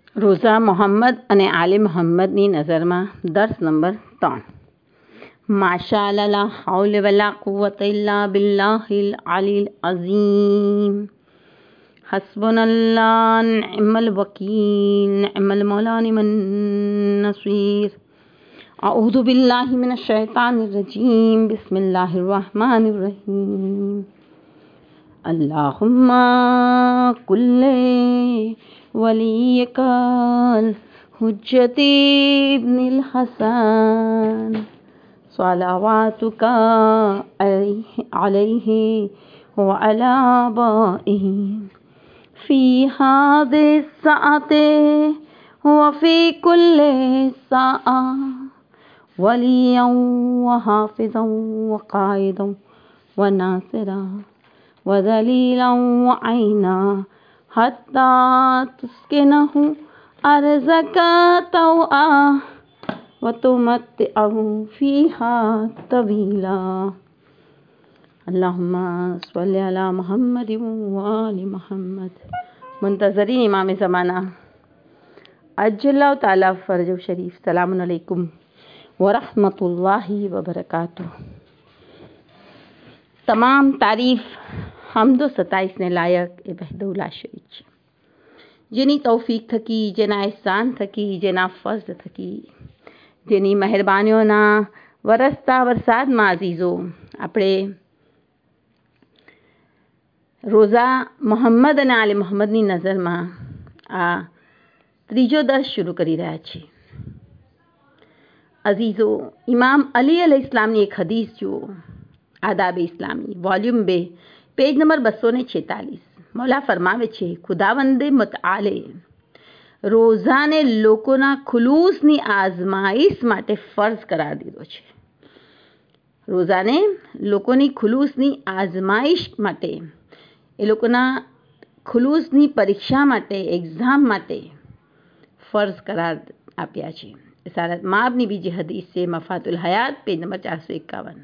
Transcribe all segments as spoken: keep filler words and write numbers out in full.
રોઝા મોહમ્મદ અને આલે મોહમ્મદની નજરમાં દર્સ નંબર ત્રણ. માશાઅલ્લાહ લા હૌલે વલા કુવ્વત ઇલ્લા બિલ્લાહિલ અલીલ અઝીમ. હસ્બુનલ્લાહ નિઅમલ વકીલ નિઅમલ મૌલા નિમન નસીર. અઉઝુ બિલ્લાહિ મિનશ શૈતાનિર રજીમ. બિસ્મિલ્લાહિર રહમાનિર રહીમ. અલ્લાहुम्मा कुल्ले वलीकल हुज्जती इब्निल हसन सलावातुका अलैहि व अला आबाइहि फी हादिस साअते व फी कुल्ले साअ वलियन व हाफिज़न व काइदन व नासिरा वदलीला वअैना हत्ता तुस्किनहु अर्ज़का तौआ वतुमत्तिअहु फ़ीहा तवीला. अल्लाहुम्मा सल्लि अला मुहम्मद व आलि मुहम्मद. मुंतज़रीन इमाम ज़माना अज्जल्लाहु ताला फ़रजहु शरीफ सलामुन अलैकुम व रहमतुल्लाहि व बरकातुहू. તમામ તારીફ હમદો સતાઈસને લાયક એ વહદહુલ્લા શરીક છે, જેની તૌફીક થકી, જેના એહસાન થકી, જેના ફઝલ થકી, જેની મહેરબાનીઓના વરસતા વરસાદમાં અઝીઝો આપણે રોઝા મોહમ્મદ અને આલે મોહમ્મદની નજરમાં આ ત્રીજો દર્સ શરૂ કરી રહ્યા છીએ. અઝીઝો, ઇમામ અલી અલૈહિ ઇસ્લામની એક હદીસ જુઓ. આદાબ ઇસ્લામી વોલ્યુમ બે પેજ નંબર બસો ને છેતાલીસ. મૌલા ફરમાવે છે, ખુદાવંદે મુતઆલે રોઝાને લોકોના ખુલૂસની આઝમાઈશ માટે ફર્જ કરાર દીધો છે. રોઝાને લોકોની ખુલૂસની આઝમાઈશ માટે, એ લોકોના ખુલૂસની પરીક્ષા માટે, એક્ઝામ માટે ફર્જ કરાર આપ્યા છે. સારત માબની બીજી હદીસ છે, મફાતુલ હયાત પેજ નંબર ચારસો એકાવન.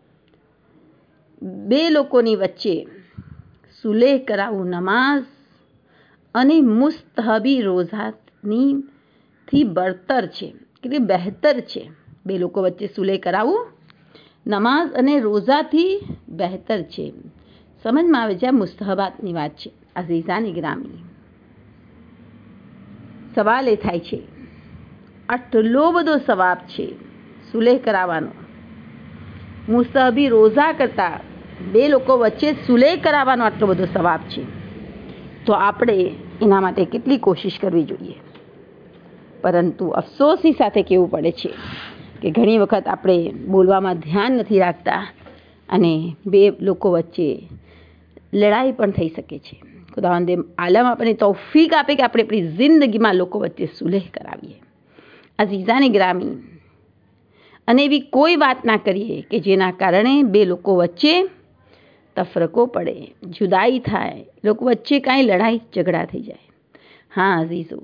બે લોકોની વચ્ચે સુલેહ કરાવું નમાઝ અને મુસ્તહબી રોઝાની થી બરતર છે, કે બહેતર છે. બે લોકો વચ્ચે સુલેહ કરાવું નમાઝ અને રોઝાથી બહેતર છે. સમજમાં આવે છે, આ મુસ્તહબાતની વાત છે. અઝીઝાની ગ્રામી, સવાલ એ થાય છે, આટલો બધો સવાબ છે સુલેહ કરાવવાનો, મુસ્તહબી રોઝા કરતા બે લોકો વચ્ચે સુલેહ કરાવવાનો આટલો બધો સવાબ છે, તો આપણે એના માટે કેટલી કોશિશ કરવી જોઈએ. પરંતુ અફસોસની સાથે કહેવું પડે છે કે ઘણી વખત આપણે બોલવામાં ધ્યાન નથી રાખતા અને બે લોકો વચ્ચે લડાઈ પણ થઈ શકે છે. ખુદાવંદે આલમ આપણને તૌફીક આપે કે આપણે આપણી જિંદગીમાં લોકો વચ્ચે સુલેહ કરાવીએ. અઝીઝાની ગ્રામી, અને એવી કોઈ વાત ના કરીએ કે જેના કારણે બે લોકો વચ્ચે તફરકો પડે, જુદાઈ થાય, લોકો વચ્ચે કાંઈ લડાઈ ઝઘડા થઈ જાય. હા અઝીઝો,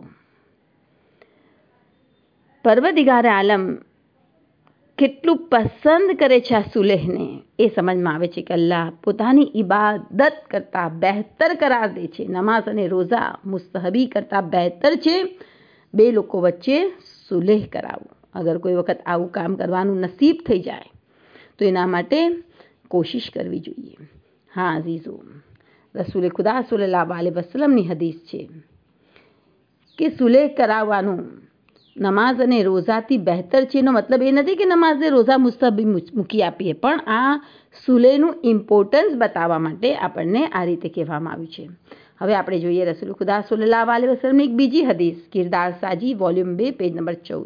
પરવરદિગાર આલમ કેટલું પસંદ કરે છે આ સુલેહને, એ સમજમાં આવે છે કે અલ્લાહ પોતાની ઇબાદત કરતાં બહેતર કરાર દે છે. નમાઝ અને રોઝા મુસ્તહબી કરતાં બહેતર છે બે લોકો વચ્ચે સુલેહ કરાવવું. અગર કોઈ વખત આવું કામ કરવાનું નસીબ થઈ જાય તો એના માટે કોશિશ કરવી જોઈએ. હા અઝીઝો, રસૂલે ખુદા સલ્લલ્લાહુ અલૈહિ વસલ્લમની હદીસ છે કે સુલેહ કરાવવાનું નમાઝ અને રોઝાથી બહેતર છે. એનો મતલબ એ નથી કે નમાઝે રોઝા મુસ્તહબી મૂકી આપીએ, પણ આ સુલેહનું ઇમ્પોર્ટન્સ બતાવવા માટે આપણને આ રીતે કહેવામાં આવ્યું છે. હવે આપણે જોઈએ રસૂલ ખુદા સલ્લલ્લાહુ અલૈહિ વસલ્લમની એક બીજી હદીસ, કિરદાર સાજી વોલ્યુમ બે પેજ નંબર ચૌદ.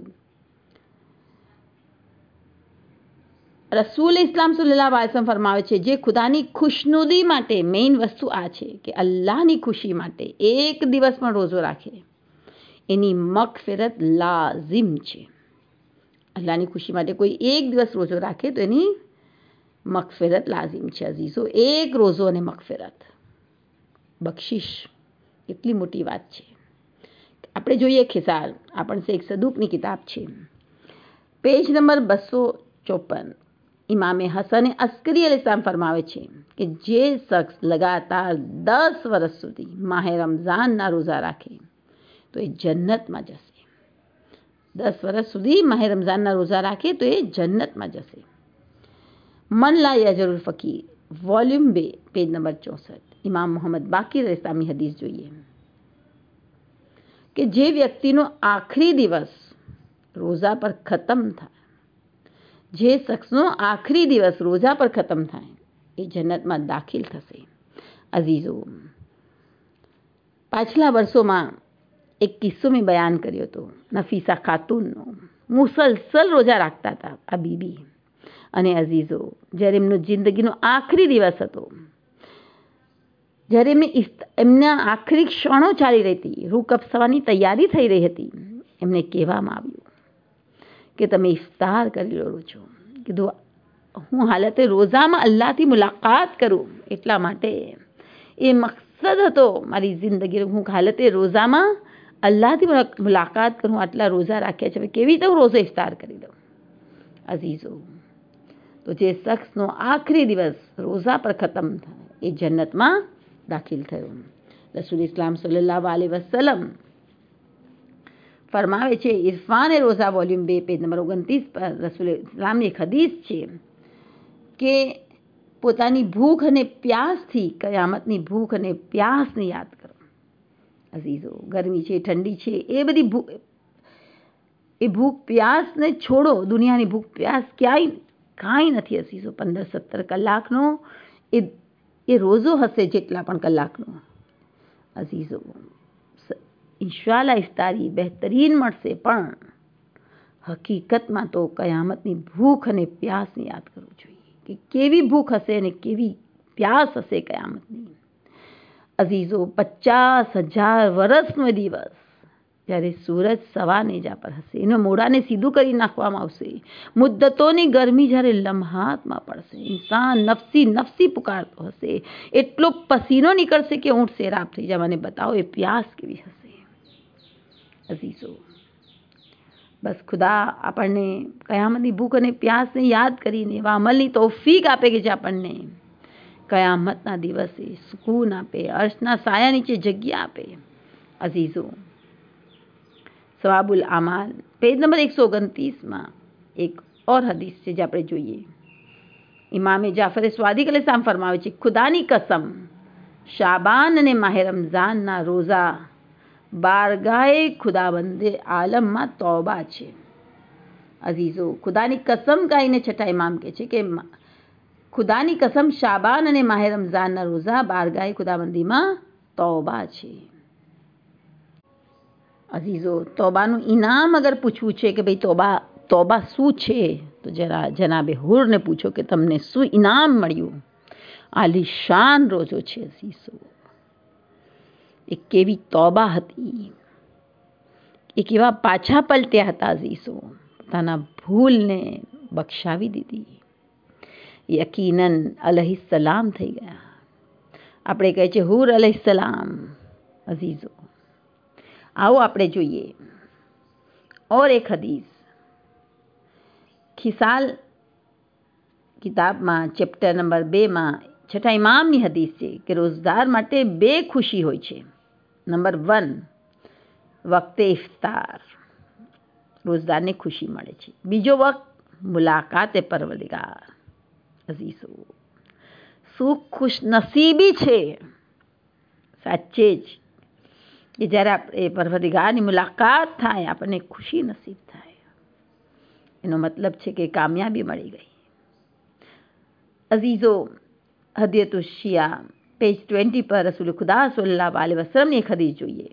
રસૂલ ઇસ્લામ સલ્લલ્લાહુ અલૈહિ વસલ્લમ ફરમાવે છે, જે ખુદાની ખુશનુદી માટે મેઇન વસ્તુ આ છે કે અલ્લાહની ખુશી માટે એક દિવસ પણ રોઝો રાખે, એની મગફિરત લાઝિમ છે. અલ્લાહની ખુશી માટે કોઈ એક દિવસ રોઝો રાખે તો એની મગફિરત લાઝિમ છે. અઝીઝો, એક રોઝો અને મગફિરત, બક્ષિશ, એટલી મોટી વાત છે. આપણે જોઈએ ખિસાલ, આપણને એક સદૂકની કિતાબ છે, પેજ નંબર બસો ચોપન. ઇમામે હસન અસ્કરી અલૈહિસ્સલામ ફરમાવે છે કે જે શખ્સ લગાતાર દસ વર્ષ સુધી માહે રમઝાનના રોઝા રાખે તો તો એ જન્નતમાં જશે. દસ વર્ષ સુધી માહે રમઝાનના રોઝા રાખે તો એ જન્નતમાં જશે. મન લા યજરુલ ફકીર, વોલ્યુમ બે, પેજ નંબર ચોસઠ. ઇમામ મોહમ્મદ બાકીર ઇસ્લામી હદીસ જોઈએ કે જે વ્યક્તિનો આખરી દિવસ રોઝા પર ખતમ થાય, જે શખ્સનો આખરી દિવસ રોઝા પર ખતમ થાય એ જન્નતમાં દાખિલ થશે. અઝીઝો, પાછલા વર્ષોમાં એક કિસ્સો મેં બયાન કર્યો હતો નફીસા ખાતુનનો. મુસલસલ રોજા રાખતા હતા આ બીબી. અને અઝીઝો, જ્યારે એમનો જિંદગીનો આખરી દિવસ હતો, જ્યારે એમને એમના આખરી ક્ષણો ચાલી રહી હતી, રૂહ કપસવાની તૈયારી થઈ રહી હતી, એમને કહેવામાં આવ્યું કે તમે ઇફતાર કરી લો છો. કીધું હું હાલતે રોઝામાં અલ્લાહથી મુલાકાત કરું, એટલા માટે એ મકસદ હતો મારી જિંદગી. હું હાલતે રોઝામાં અલ્લાહથી મુલાકાત કરું, આટલા રોઝા રાખ્યા છે, કેવી રીતે હું રોઝો ઇફતાર કરી દઉં. અઝીઝો, તો જે શખ્સનો આખરી દિવસ રોઝા પર ખતમ થાય એ જન્નતમાં દાખિલ થયો. રસૂલ ઇસ્લામ સલ્લલ્લાહુ અલૈહિ વસલ્લમ ફરમાવે છે, ઇરફાન એ રોઝા વોલ્યુમ બે, પેજ નંબર ઓગણત્રીસ પર રસૂલ ઇસ્લામની એક હદીસ છે કે પોતાની ભૂખ અને પ્યાસથી કયામતની ભૂખ અને પ્યાસને યાદ કરો. અઝીઝો, ગરમી છે, ઠંડી છે, એ બધી ભૂખ એ ભૂખ પ્યાસને છોડો. દુનિયાની ભૂખ પ્યાસ ક્યાંય કાંઈ નથી. અઝીઝો, પંદર સત્તર કલાકનો એ એ રોઝો હશે જેટલા પણ કલાકનો. અઝીઝો, ઇન્શાઅલ્લાહ ઇફતારી બહેતરીન મળશે, પણ હકીકતમાં તો કયામતની ભૂખ અને પ્યાસને યાદ કરવું જોઈએ કે કેવી ભૂખ હશે અને કેવી પ્યાસ હશે કયામતની. અઝીઝો, પચાસ હજાર વર્ષનો દિવસ જ્યારે સૂરજ સવા નેજા પર હશે, એનો મોઢાને સીધું કરી નાખવામાં આવશે, મુદ્દતોની ગરમી જ્યારે લમ્હાતમાં પડશે, ઇન્સાન નફસી નફસી પુકારતો હશે, એટલો પસીનો નીકળશે કે ઊંટ સેરાબ થઈ જાય. મને બતાવો એ પ્યાસ કેવી હશે. અઝીઝો, બસ ખુદા આપણને કયામતની ભૂખ અને પ્યાસને યાદ કરીને એવા અમલની તૌફીક આપે કે જે આપણને કયામતના દિવસે સુકૂન આપે, અર્શના સાયા નીચે જગ્યા આપે. અઝીઝો, સવાબુલ અમાલ, પેજ નંબર એકસો ઓગણત્રીસમાં એક ઓર હદીસ છે જે આપણે જોઈએ. ઇમામે જાફરે સ્વાદિક અલૈહિસ્સલામ ફરમાવે છે, ખુદાની કસમ, શાબાન અને માહે રમઝાનના રોઝા બારગાહે ખુદાબંદે આલમમાં તૌબા છે. અઝીઝો, ખુદાની કસમ ગાઈને છઠ્ઠા ઇમામ કહે છે કે ખુદાની કસમ, શાબાન અને માહે રમઝાનના રોઝા બારગાહે ખુદાબંદીમાં તૌબા છે. અઝીઝો, તૌબાનું ઇનામ અગર પૂછવું છે કે ભાઈ તૌબા તૌબા શું છે, તો જરા જનાબે હુરને પૂછો કે તમને શું ઇનામ મળ્યું. આલિશાન રોજો છે. અઝીઝો, એ કેવી તૌબા હતી, એ કેવા પાછા પલટ્યા હતા. અઝીઝો, પોતાના ભૂલને બક્ષાવી દીધી, યકીનન અલૈહિસ્સલામ થઈ ગયા. આપણે કહે છે હુર અલૈહિસ્સલામ. અઝીઝો, આવો આપણે જોઈએ ઓર એક હદીસ. ખિસાલ કિતાબમાં ચેપ્ટર નંબર બેમાં છઠ્ઠા ઇમામની હદીસ છે કે રોઝદાર માટે બે ખુશી હોય છે. નંબર વન, વખતે ઇફતાર, રોઝદારને ખુશી મળે છે. બીજો વખત મુલાકાતે પરવરદિગાર. અઝીઝો, શું ખુશ નસીબી છે સાચે જ કે જ્યારે આપણે પરવરદિગારની મુલાકાત થાય આપણને ખુશી નસીબ થાય. એનો મતલબ છે કે કામયાબી મળી ગઈ. અઝીઝો, હદિયતુ શિયા, પેજ ટ્વેન્ટી પર રસૂલ ખુદા સલ્લલ્લાહુ અલૈહિ વસલ્લમની એક હદીસ જોઈએ.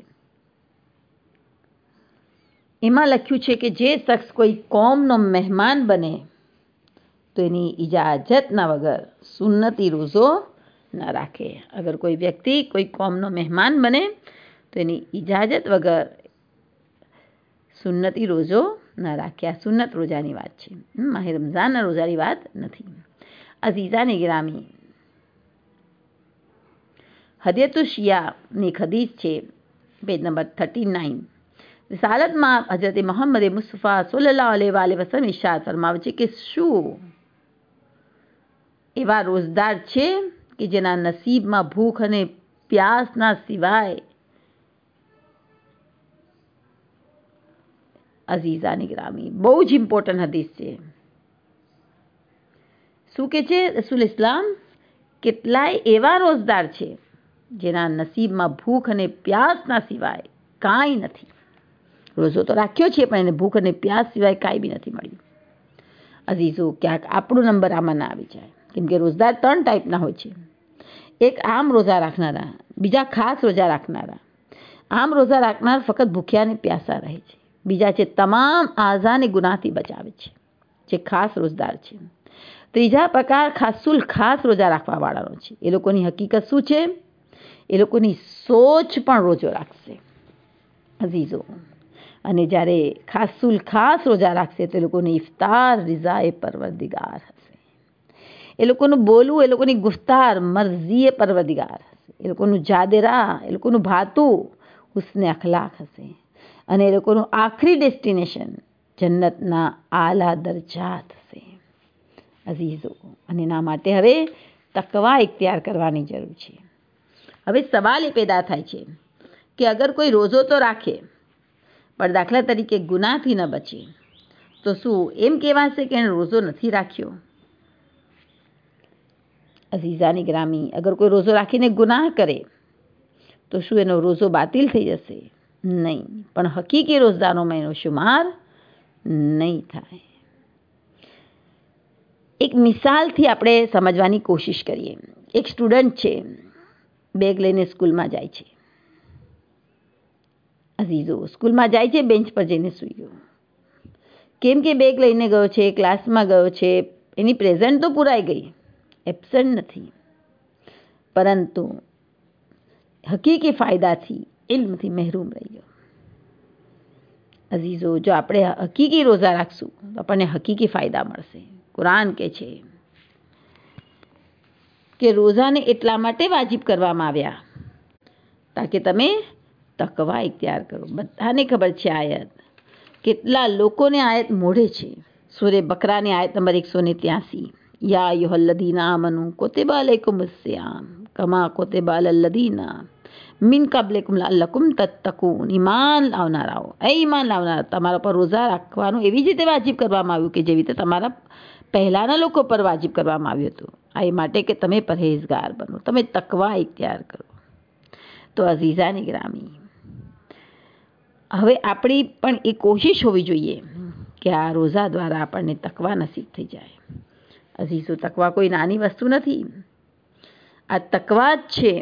એમાં લખ્યું છે કે જે શખ્સ કોઈ કોમનો મહેમાન બને તો એની ઇજાજતના વગર સુન્નતી રોઝો ન રાખે. અગર કોઈ વ્યક્તિ કોઈ કોમનો મહેમાન બને તો એની ઇજાજત વગર સુન્નતી રોઝો ન રાખે. આ સુન્નત રોજાની વાત છે, માહે રમઝાનના રોજાની વાત નથી. અઝીઝાને ગિરામી, હદિયતુ શિયાની એક હદીસ છે, પેજ નંબર થર્ટી નાઇન. રિસાલતમાં હજરત મોહમ્મદ મુસ્તફા સલ્લલ્લાહુ અલૈહિ વસલ્લમ ઇરશાદ ફરમાવે છે કે શું એવા રોઝદાર છે કે જેના નસીબમાં ભૂખ અને પ્યાસના સિવાય અઝીઝાની ગ્રામી, બહુ જ ઇમ્પોર્ટન્ટ હદીસ છે. શું કે છે રસૂલ ઇસ્લામ? કેટલાય એવા રોજદાર છે જેના નસીબમાં ભૂખ અને પ્યાસના સિવાય કાંઈ નથી. રોજો તો રાખ્યો છે પણ એને ભૂખ અને પ્યાસ સિવાય કાંઈ બી નથી મળ્યું. અઝીઝો, ક્યાંક આપણો નંબર આમાં ના આવી જાય, કેમ કે રોજદાર ત્રણ ટાઈપના હોય છે. એક આમ રોજા રાખનારા, બીજા ખાસ રોજા રાખનારા. આમ રોજા રાખનાર ફક્ત ભૂખ્યા અને પ્યાસા રહે છે. બીજા છે તમામ આઝાને ગુનાહથી બચાવે છે, જે ખાસ રોજદાર છે. ત્રીજા પ્રકાર ખાસુલ ખાસ રોજા રાખવાવાળાનો છે. એ લોકોની હકીકત શું છે? એ લોકોની સોચ પણ રોજો રાખશે અઝીઝો. અને જ્યારે ખાસુલ ખાસ રોજા રાખશે તો એ લોકોની ઇફતાર રિઝાએ પરવરદિગાર હશે. એ લોકોનું બોલવું, એ લોકોની ગુફ્તાર મરજીએ પરવરદિગાર હશે. એ લોકોનું જાદેરા, એ લોકોનું ભાતું હુસ્ને અખલાક હશે. અને એ લોકોનું આખરી ડેસ્ટિનેશન જન્નતના આલા દરજાત હશે અઝીઝો. અને એના માટે હવે તકવા ઇખ્તિયાર કરવાની જરૂર છે. હવે સવાલ એ પેદા થાય છે કે અગર કોઈ રોજો તો રાખે પણ દાખલા તરીકે ગુનાહથી ન બચે તો શું એમ કહેવાશે કે એણે રોજો નથી રાખ્યો? અઝીઝાની ગ્રામી, અગર કોઈ રોજો રાખીને ગુનાહ કરે તો શું એનો રોજો બાતિલ થઈ જશે? નહીં, પણ હકીકી રોજદારોમાં એનો શુમાર નહીં થાય. એક મિસાલથી આપણે સમજવાની કોશિશ કરીએ. એક સ્ટુડન્ટ છે, બેગ લઈને સ્કૂલમાં જાય છે અઝીઝો. સ્કૂલમાં જાય છે, બેન્ચ પર જઈને સૂઈ ગયો. કેમ કે બેગ લઈને ગયો છે, ક્લાસમાં ગયો છે, એની પ્રેઝન્ટ તો પૂરાઈ ગઈ, એબસન્ટ નથી, પરંતુ હકીકી ફાયદાથી, ઇલ્મથી મહેરૂમ રહી ગયો અઝીઝો. જો આપણે હકીકી રોજા રાખશું તો આપણને હકીકી ફાયદા મળશે. કુરાન કહે છે કે રોજાને એટલા માટે વાજિબ કરવામાં આવ્યા તાકે તમે તકવા ઇખ્તિયાર કરો. બધાને ખબર છે આયત, કેટલા લોકોને આયત મોઢે છે. સૂરે બકરાની આયત નંબર એકસો ને ત્યાસી, યા અય્યુહલ્લઝીના આમનુ કુતિબા અલૈકુમુસ સિયામ કમા કુતિબા અલલ્લઝીના મિન કબ્લિકુમ લઅલ્લકુમ તત્તકૂન. ઈમાન લાવનારાઓ, એ ઈમાન લાવનારા, તમારા પર રોજા રાખવાનું એવી જ રીતે વાજિબ કરવામાં આવ્યું કે જેવી રીતે તમારા પહેલાંના લોકો પર વાજિબ કરવામાં આવ્યું હતું. આ એ માટે કે તમે પરહેઝગાર બનો, તમે તકવા ઇખ્તિયાર કરો. તો અઝીઝાની ગ્રામી, હવે આપણી પણ એ કોશિશ હોવી જોઈએ કે આ રોજા દ્વારા આપણને તકવા નસીબ થઈ જાય અઝીઝો. તકવા કોઈ નાની વસ્તુ નથી. આ તકવા જ છે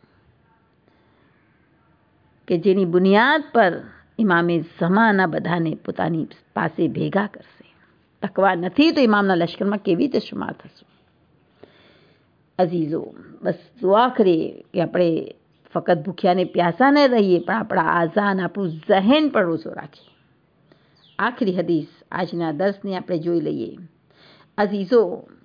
કે જેની બુનિયાદ પર ઇમામે ઝમાના બધાને પોતાની પાસે ભેગા કરશે. તકવા નથી તો ઇમામના લશ્કરમાં કેવી રીતે શુમાર થશું અઝીઝો? બસ દુઆ કરીએ કે આપણે ફક્ત ભૂખ્યાને પ્યાસા ન રહીએ, પણ આપણા આઝાન, આપણું ઝહેન પણ રોજો રાખીએ. આખરી હદીસ આજના દર્શને આપણે જોઈ લઈએ અઝીઝો.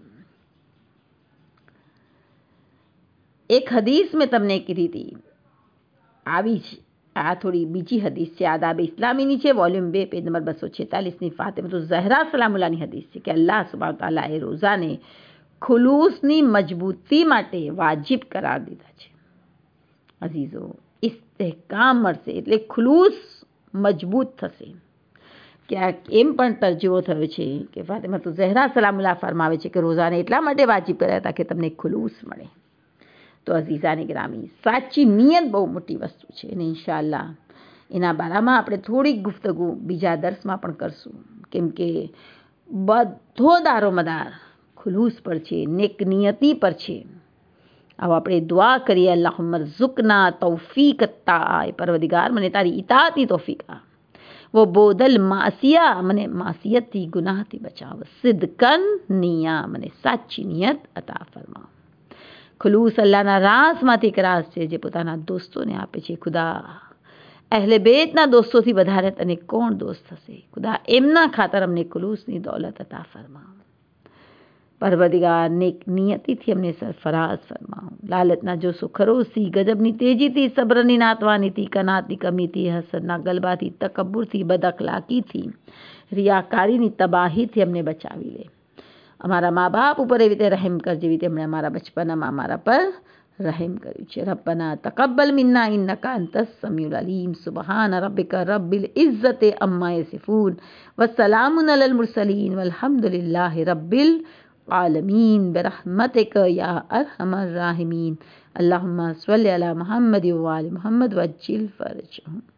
એક હદીસ મેં તમને કીધી હતી, આવી જ આ થોડી બીજી હદીસ છે, આદાબ ઇસ્લામીની છે, વોલ્યુમ બે, પેજ નંબર બસો છેતાલીસની ફાતિમા ઝહરા સલામુલ્લાહની હદીસ છે કે અલ્લાહ સુબ્હાનહુ તઆલા એ રોઝાને ખુલૂસની મજબૂતી માટે વાજિબ કરાર દીધા છે અઝીઝો. ઇસ્તેહકામ મળશે એટલે ખુલૂસ મજબૂત થશે. ક્યાંક એમ પણ તરજુમો થયો છે કે ફાતિમા ઝહરા સલામુલ્લાહ ફરમાવે છે કે રોઝાને એટલા માટે વાજિબ કર્યા હતા કે તમને ખુલૂસ મળે. તો અઝીઝાની ગ્રામી, સાચી નિયત બહુ મોટી વસ્તુ છે અને ઇન્શાઅલ્લાહ એના બારામાં આપણે થોડીક ગુફ્તગુ બીજા દર્સમાં પણ કરશું, કેમ કે બધો દારોમદાર ખુલૂસ પર છે, નેક નિયતી પર છે. આવો આપણે દુઆ કરીએ, અલ્લાહુમ્મા ઝુકના તૌફીક અત્તા, એ પરવદિગાર મને તારી ઇતાઅતની તૌફીક આ, वो बोदल मासिया, મને માસિયતથી ગુનાહથી બચાવ, સિદ્કન નિયા, મને સાચી નિયત અતા ફરમાવ. ખુલૂસ અલ્લાહના રાસમાંથી એક રાસ છે જે પોતાના દોસ્તોને આપે છે. ખુદા અહેલે બેતના દોસ્તોથી વધારે તને કોણ દોસ્ત થશે? ખુદા એમના ખાતર અમને ખુલૂસની દૌલત અતા ફરમાવ. પરવદિગાર નેક નિયતિથી અમને સરફરાઝ ફરમાવ. લાલચના જોશો ખરોશથી, ગજબની તેજીથી, સબ્રની નાતવાનીથી, કનાતની કમીથી, હસદના ગલબાથી, તકબ્બુરથી, બદઅખલાકીથી, રિયાકારીની તબાહીથી અમને બચાવી લે. અમારા મા બાપ ઉપર એવી રીતે રહેમ કર જેવી રીતે અમને અમારા બચપનામાં અમારા પર रहम કર્યું છે। રબ્બના તકબ્બલ મિન્ના ઇન્નકા અંતસ સમીઉલ અલીમ। સુબહાન રબ્બિકા રબ્બિલ ઇઝ્ઝતિ અમ્મા યસિફૂન વસ્સલામુન અલલ મુરસલીન વલ્હમ્દુલિલ્લાહિ રબ્બિલ आलमीन बिरहमतिक या अरहमर राहिमीन। अल्लाहुम्मा सल्लि अला मुहम्मद व आलि मुहम्मद वज्जिल फरजहुम।